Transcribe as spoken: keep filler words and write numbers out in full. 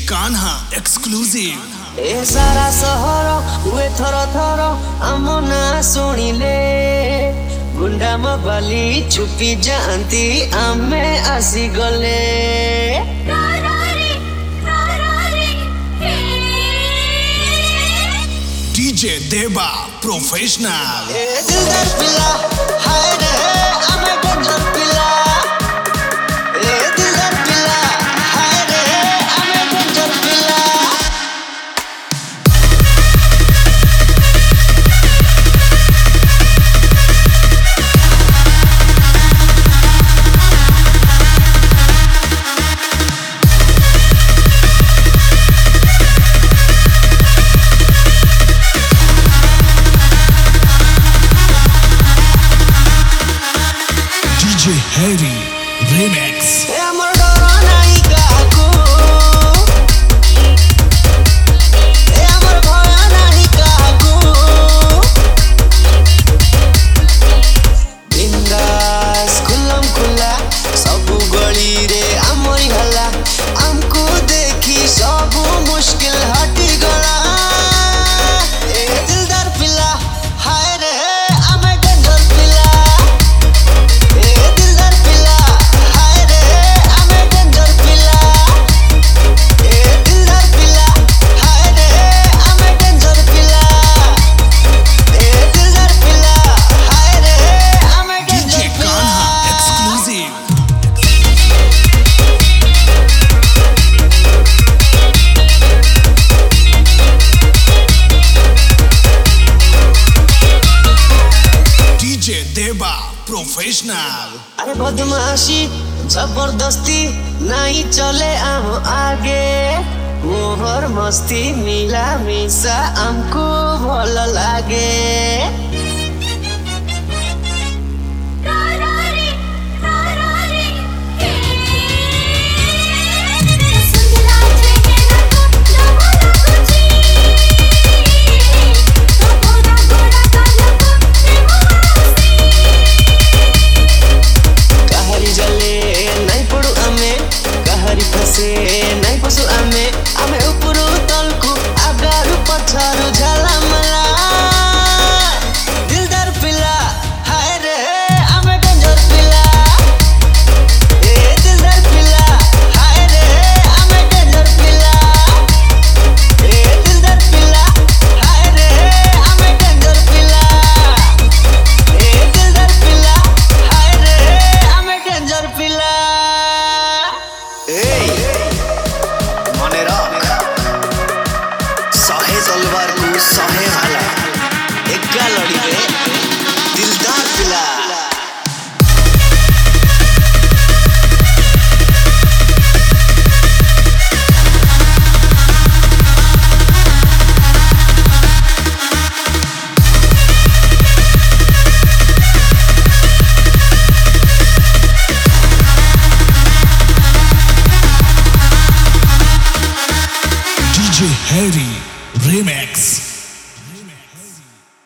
Kanha exclusive ए सारा सहर हुए थर थर आम ना शुणिले गुंडा मबाली छुपी जाती आमे आसी गले डीजे देवा प्रोफेशनल ए दिलदार पिला हाय रे आमे डेंजर पिला ए दिलदार पिला हाय रे आमे डेंजर पिला हैरी रिमिक्स हमर डर नहीं काकू ए हमर भय नहीं काकू बिंदास खुलम खुला सब गली रे हमर हल्ला हमको देखी सब मुश्किल हटी गला ए दिलदार पिला हाय रे हमें डेंजर पिला देवा प्रोफेशनल अरे बदमाशी जबरदस्ती नहीं चले हम आगे मोहर मस्ती मिला मिसा हमको भल लागे।